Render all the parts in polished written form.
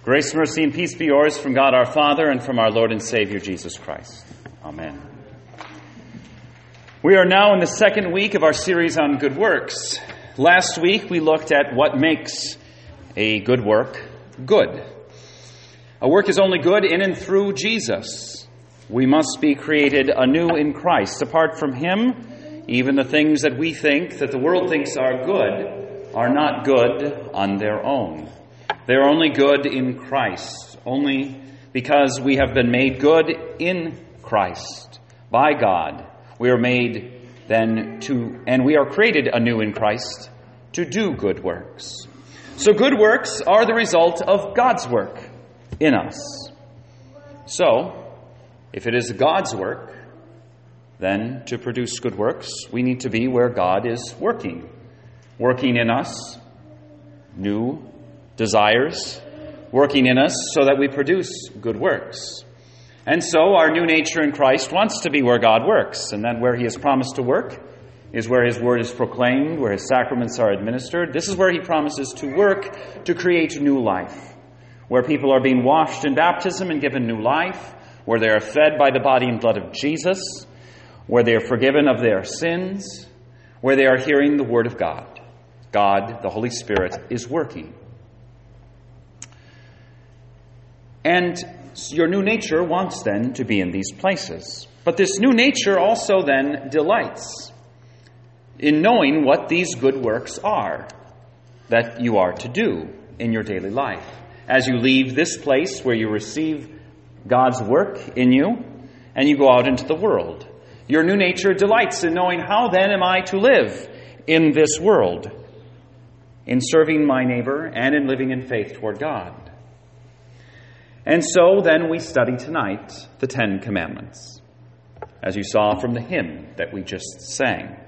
Grace, mercy, and peace be yours from God our Father and from our Lord and Savior Jesus Christ. Amen. We are now in the second week of our series on good works. Last week we looked at what makes a good work good. A work is only good in and through Jesus. We must be created anew in Christ. Apart from Him, even the things that we think, that the world thinks are good, are not good on their own. They are only good in Christ, only because we have been made good in Christ by God. We are made then and we are created anew in Christ to do good works. So good works are the result of God's work in us. So, if it is God's work, then to produce good works, we need to be where God is working in us, new desires, working in us so that we produce good works. And so our new nature in Christ wants to be where God works, and then where He has promised to work is where His word is proclaimed, where His sacraments are administered. This is where He promises to work to create new life, where people are being washed in baptism and given new life, where they are fed by the body and blood of Jesus, where they are forgiven of their sins, where they are hearing the word of God. God, the Holy Spirit, is working. And your new nature wants then to be in these places. But this new nature also then delights in knowing what these good works are that you are to do in your daily life. As you leave this place where you receive God's work in you and you go out into the world, your new nature delights in knowing how then am I to live in this world, in serving my neighbor and in living in faith toward God. And so then we study tonight the Ten Commandments, as you saw from the hymn that we just sang.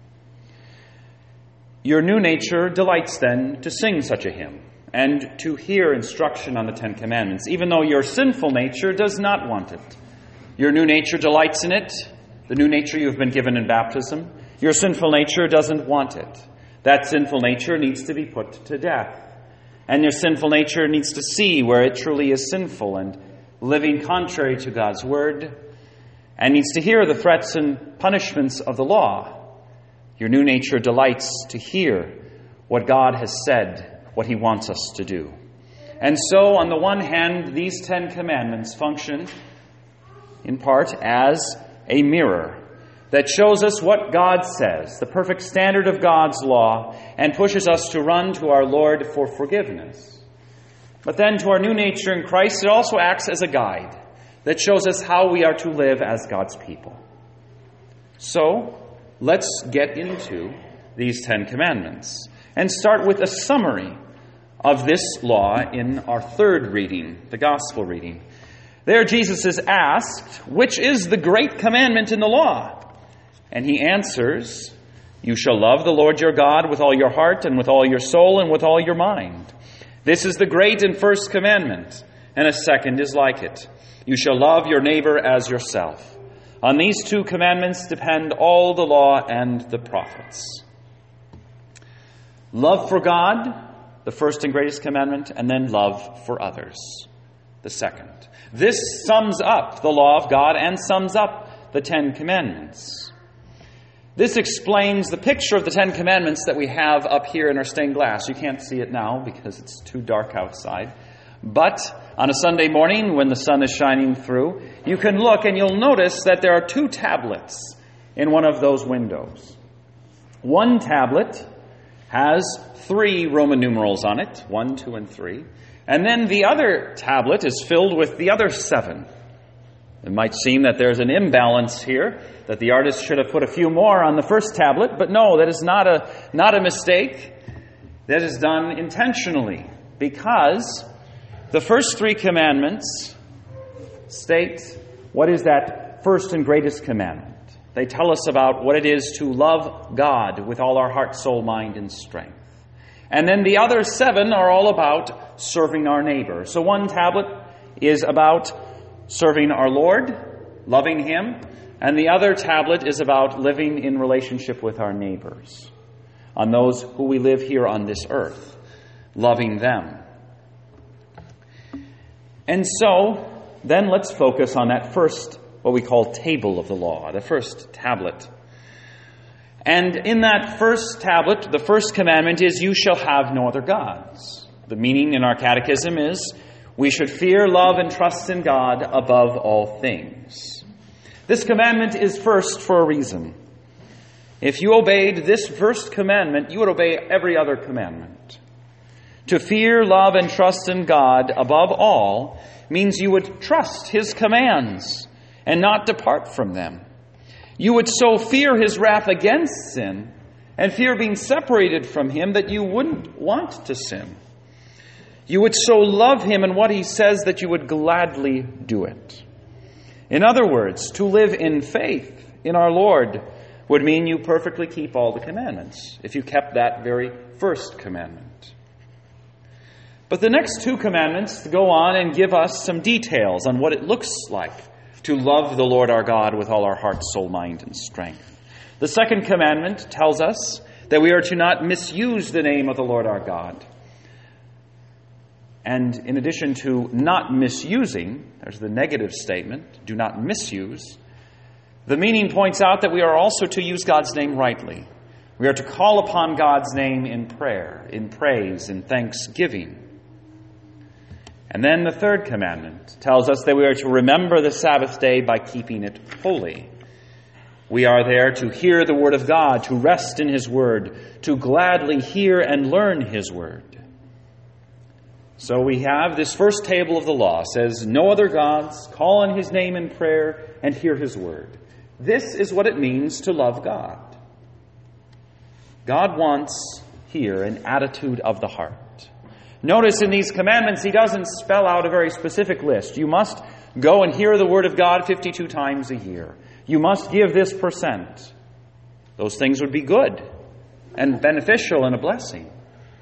Your new nature delights then to sing such a hymn and to hear instruction on the Ten Commandments, even though your sinful nature does not want it. Your new nature delights in it, the new nature you have been given in baptism. Your sinful nature doesn't want it. That sinful nature needs to be put to death. And your sinful nature needs to see where it truly is sinful and living contrary to God's word, and needs to hear the threats and punishments of the law. Your new nature delights to hear what God has said, what He wants us to do. And so, on the one hand, these Ten Commandments function in part as a mirror that shows us what God says, the perfect standard of God's law, and pushes us to run to our Lord for forgiveness. But then to our new nature in Christ, it also acts as a guide that shows us how we are to live as God's people. So, let's get into these Ten Commandments and start with a summary of this law in our third reading, the Gospel reading. There Jesus is asked, which is the great commandment in the law? And He answers, you shall love the Lord your God with all your heart and with all your soul and with all your mind. This is the great and first commandment, and a second is like it. You shall love your neighbor as yourself. On these two commandments depend all the law and the prophets. Love for God, the first and greatest commandment, and then love for others, the second. This sums up the law of God and sums up the Ten Commandments. This explains the picture of the Ten Commandments that we have up here in our stained glass. You can't see it now because it's too dark outside. But on a Sunday morning when the sun is shining through, you can look and you'll notice that there are two tablets in one of those windows. One tablet has 3 Roman numerals on it, 1, 2, and 3. And then the other tablet is filled with the other 7. It might seem that there's an imbalance here, that the artist should have put a few more on the first tablet, but no, that is not a mistake. That is done intentionally, because the first 3 commandments state what is that first and greatest commandment. They tell us about what it is to love God with all our heart, soul, mind, and strength. And then the other 7 are all about serving our neighbor. So one tablet is about serving our Lord, loving Him, and the other tablet is about living in relationship with our neighbors, on those who we live here on this earth, loving them. And so, then let's focus on that first, what we call table of the law, the first tablet. And in that first tablet, the first commandment is, you shall have no other gods. The meaning in our catechism is, we should fear, love, and trust in God above all things. This commandment is first for a reason. If you obeyed this first commandment, you would obey every other commandment. To fear, love, and trust in God above all means you would trust His commands and not depart from them. You would so fear His wrath against sin and fear being separated from Him that you wouldn't want to sin. You would so love Him and what He says that you would gladly do it. In other words, to live in faith in our Lord would mean you perfectly keep all the commandments, if you kept that very first commandment. But the next two commandments go on and give us some details on what it looks like to love the Lord our God with all our heart, soul, mind, and strength. The second commandment tells us that we are to not misuse the name of the Lord our God. And in addition to not misusing, there's the negative statement, do not misuse, the meaning points out that we are also to use God's name rightly. We are to call upon God's name in prayer, in praise, in thanksgiving. And then the third commandment tells us that we are to remember the Sabbath day by keeping it holy. We are there to hear the Word of God, to rest in His Word, to gladly hear and learn His Word. So we have this first table of the law, says, no other gods, call on His name in prayer, and hear His Word. This is what it means to love God. God wants here an attitude of the heart. Notice in these commandments, He doesn't spell out a very specific list. You must go and hear the Word of God 52 times a year. You must give this %. Those things would be good and beneficial and a blessing.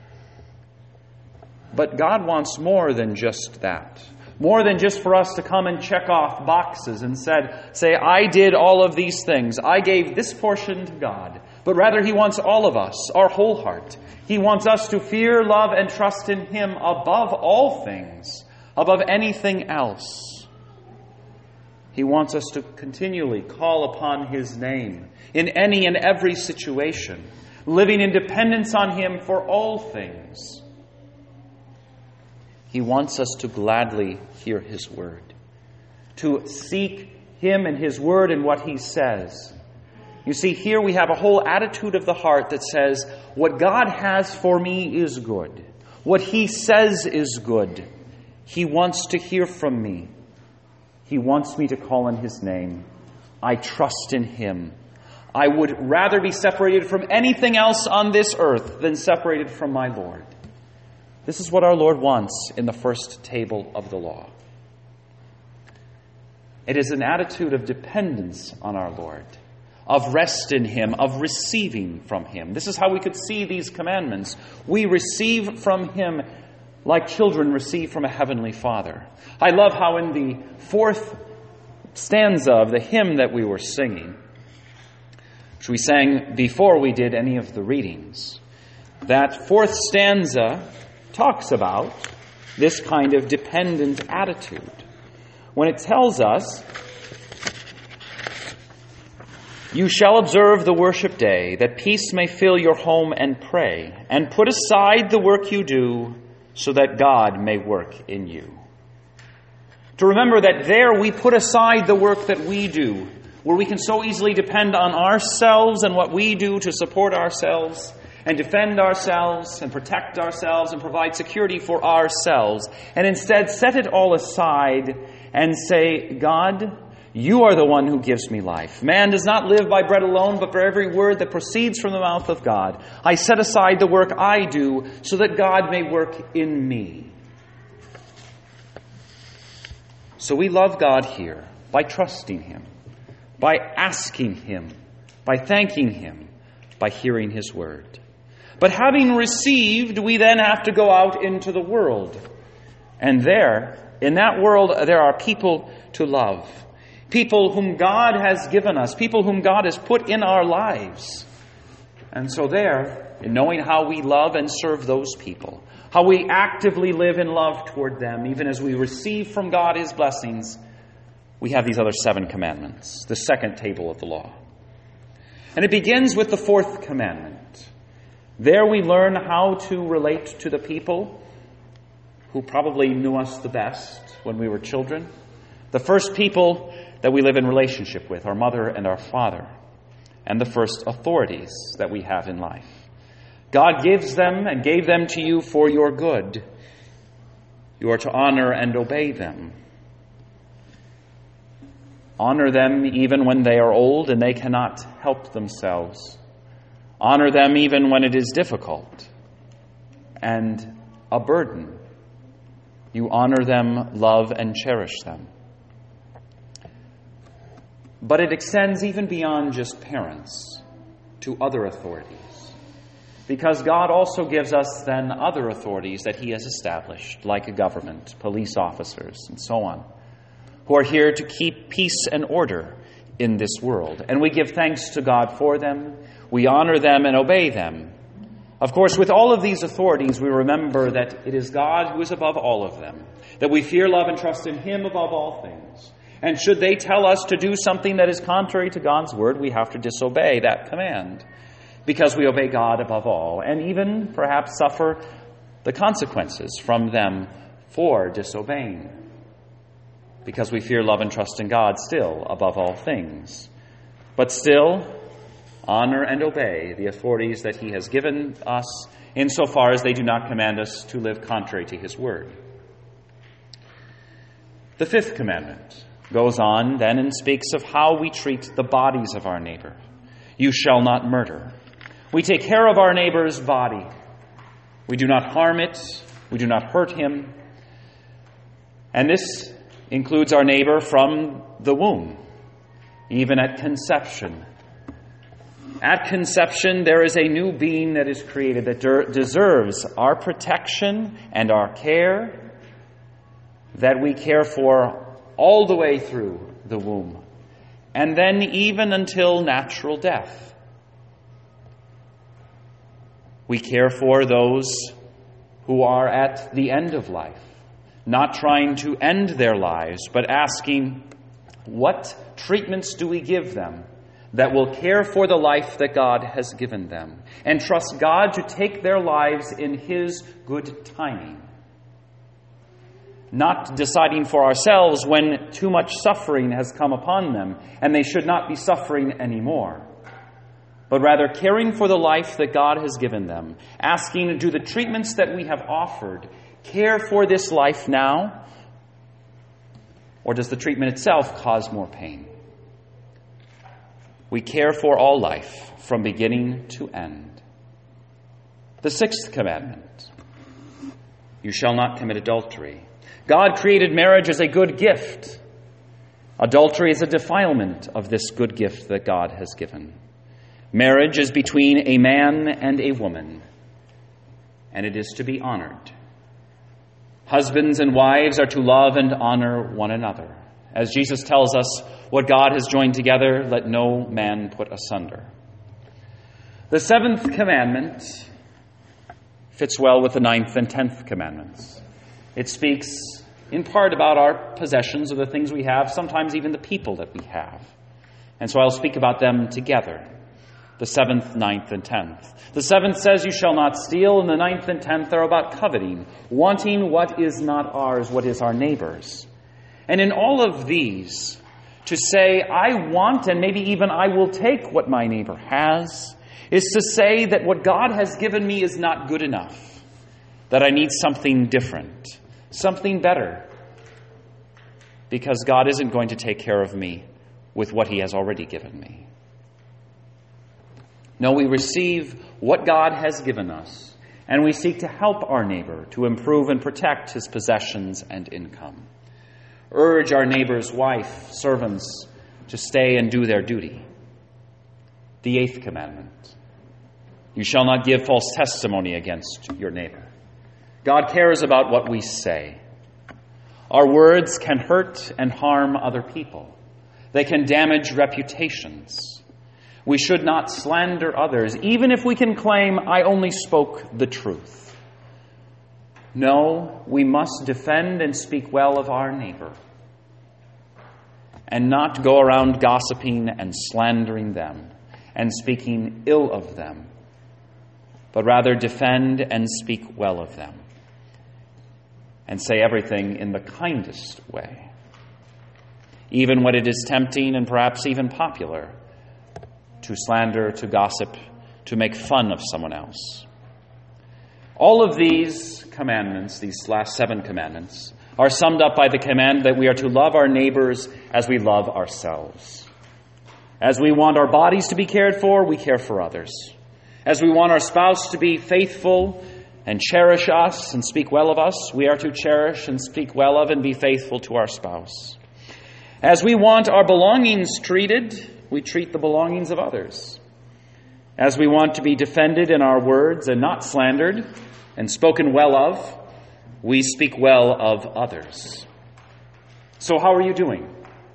But God wants more than just that. More than just for us to come and check off boxes and say, I did all of these things. I gave this portion to God. But rather He wants all of us, our whole heart. He wants us to fear, love, and trust in Him above all things, above anything else. He wants us to continually call upon His name in any and every situation, living in dependence on Him for all things. He wants us to gladly hear His Word, to seek Him and His Word and what He says. You see, here we have a whole attitude of the heart that says, what God has for me is good. What He says is good. He wants to hear from me. He wants me to call on His name. I trust in Him. I would rather be separated from anything else on this earth than separated from my Lord. This is what our Lord wants in the first table of the law. It is an attitude of dependence on our Lord, of rest in Him, of receiving from Him. This is how we could see these commandments. We receive from Him like children receive from a heavenly Father. I love how in the fourth stanza of the hymn that we were singing, which we sang before we did any of the readings, that fourth stanza talks about this kind of dependent attitude. When it tells us, you shall observe the worship day, that peace may fill your home and pray, and put aside the work you do, so that God may work in you. To remember that there we put aside the work that we do, where we can so easily depend on ourselves and what we do to support ourselves, and defend ourselves, and protect ourselves, and provide security for ourselves, and instead set it all aside and say, God, You are the one who gives me life. Man does not live by bread alone, but for every word that proceeds from the mouth of God. I set aside the work I do so that God may work in me. So we love God here by trusting Him, by asking Him, by thanking Him, by hearing His word. But having received, we then have to go out into the world. And there, in that world, there are people to love. People whom God has given us. People whom God has put in our lives. And so there, in knowing how we love and serve those people, how we actively live in love toward them, even as we receive from God His blessings, we have these other 7 commandments, the second table of the law. And it begins with the 4th commandment. There we learn how to relate to the people who probably knew us the best when we were children. The first people that we live in relationship with, our mother and our father, and the first authorities that we have in life. God gives them and gave them to you for your good. You are to honor and obey them. Honor them even when they are old and they cannot help themselves. Honor them even when it is difficult and a burden. You honor them, love, and cherish them. But it extends even beyond just parents to other authorities. Because God also gives us then other authorities that He has established, like a government, police officers, and so on, who are here to keep peace and order in this world. And we give thanks to God for them. We honor them and obey them. Of course, with all of these authorities, we remember that it is God who is above all of them, that we fear, love, and trust in Him above all things. And should they tell us to do something that is contrary to God's word, we have to disobey that command, because we obey God above all, and even perhaps suffer the consequences from them for disobeying, because we fear, love, and trust in God still above all things. But still, honor and obey the authorities that He has given us, insofar as they do not command us to live contrary to His word. The 5th commandment goes on then and speaks of how we treat the bodies of our neighbor. You shall not murder. We take care of our neighbor's body. We do not harm it. We do not hurt him. And this includes our neighbor from the womb, even at conception. At conception, there is a new being that is created that deserves our protection and our care, that we care for all the way through the womb, and then even until natural death. We care for those who are at the end of life, not trying to end their lives, but asking, what treatments do we give them that will care for the life that God has given them, and trust God to take their lives in His good timing? Not deciding for ourselves when too much suffering has come upon them and they should not be suffering anymore, but rather caring for the life that God has given them, asking, do the treatments that we have offered care for this life now, or does the treatment itself cause more pain? We care for all life from beginning to end. The 6th commandment, you shall not commit adultery. God created marriage as a good gift. Adultery is a defilement of this good gift that God has given. Marriage is between a man and a woman, and it is to be honored. Husbands and wives are to love and honor one another. As Jesus tells us, what God has joined together, let no man put asunder. The 7th commandment fits well with the 9th and 10th commandments. It speaks in part about our possessions, or the things we have, sometimes even the people that we have. And so I'll speak about them together, the 7th, 9th, and 10th. The 7th says, you shall not steal, and the 9th and 10th are about coveting, wanting what is not ours, what is our neighbor's. And in all of these, to say, I want and maybe even I will take what my neighbor has, is to say that what God has given me is not good enough, that I need something different, something better, because God isn't going to take care of me with what He has already given me. No, we receive what God has given us, and we seek to help our neighbor to improve and protect his possessions and income. Urge our neighbor's wife, servants, to stay and do their duty. The 8th commandment, you shall not give false testimony against your neighbor. God cares about what we say. Our words can hurt and harm other people. They can damage reputations. We should not slander others, even if we can claim, I only spoke the truth. No, we must defend and speak well of our neighbor, and not go around gossiping and slandering them and speaking ill of them, but rather defend and speak well of them and say everything in the kindest way, even when it is tempting and perhaps even popular to slander, to gossip, to make fun of someone else. All of these commandments, these last 7 commandments, are summed up by the command that we are to love our neighbors as we love ourselves. As we want our bodies to be cared for, we care for others. As we want our spouse to be faithful and cherish us and speak well of us, we are to cherish and speak well of and be faithful to our spouse. As we want our belongings treated, we treat the belongings of others. As we want to be defended in our words and not slandered and spoken well of, we speak well of others. So how are you doing?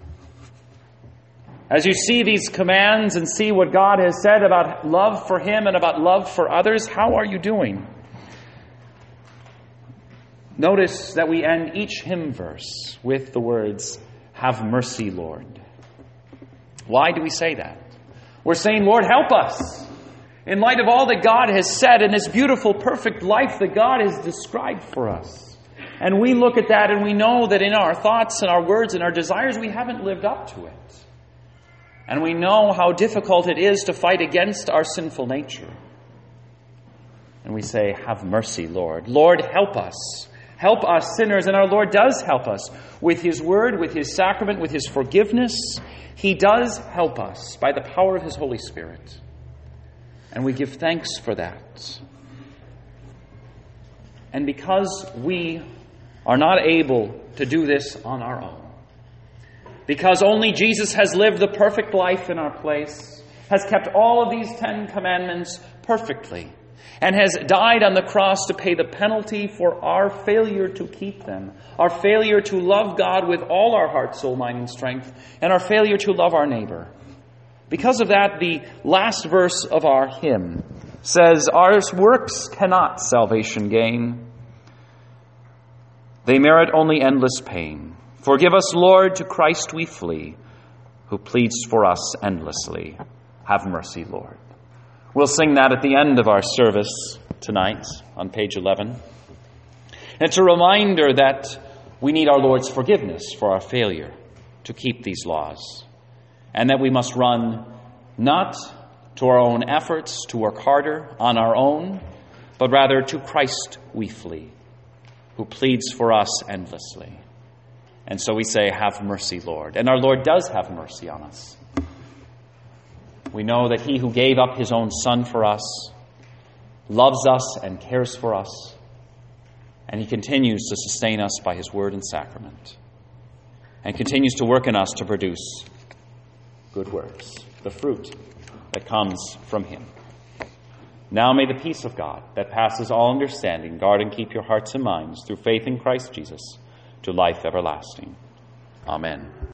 As you see these commands and see what God has said about love for Him and about love for others, how are you doing? Notice that we end each hymn verse with the words, "Have mercy, Lord." Why do we say that? We're saying, Lord, help us. In light of all that God has said in this beautiful, perfect life that God has described for us. And we look at that and we know that in our thoughts and our words and our desires, we haven't lived up to it. And we know how difficult it is to fight against our sinful nature. And we say, have mercy, Lord. Lord, help us. Help us sinners. And our Lord does help us with His word, with His sacrament, with His forgiveness. He does help us by the power of His Holy Spirit. And we give thanks for that. And because we are not able to do this on our own, because only Jesus has lived the perfect life in our place, has kept all of these 10 commandments perfectly, and has died on the cross to pay the penalty for our failure to keep them, our failure to love God with all our heart, soul, mind, and strength, and our failure to love our neighbor. Because of that, the last verse of our hymn says, "Our works cannot salvation gain. They merit only endless pain. Forgive us, Lord, to Christ we flee, who pleads for us endlessly. Have mercy, Lord." We'll sing that at the end of our service tonight on page 11. And it's a reminder that we need our Lord's forgiveness for our failure to keep these laws, and that we must run not to our own efforts to work harder on our own, but rather to Christ we flee, who pleads for us endlessly. And so we say, have mercy, Lord. And our Lord does have mercy on us. We know that He who gave up His own Son for us loves us and cares for us, and He continues to sustain us by His word and sacrament, and continues to work in us to produce good works, the fruit that comes from Him. Now may the peace of God that passes all understanding guard and keep your hearts and minds through faith in Christ Jesus to life everlasting. Amen.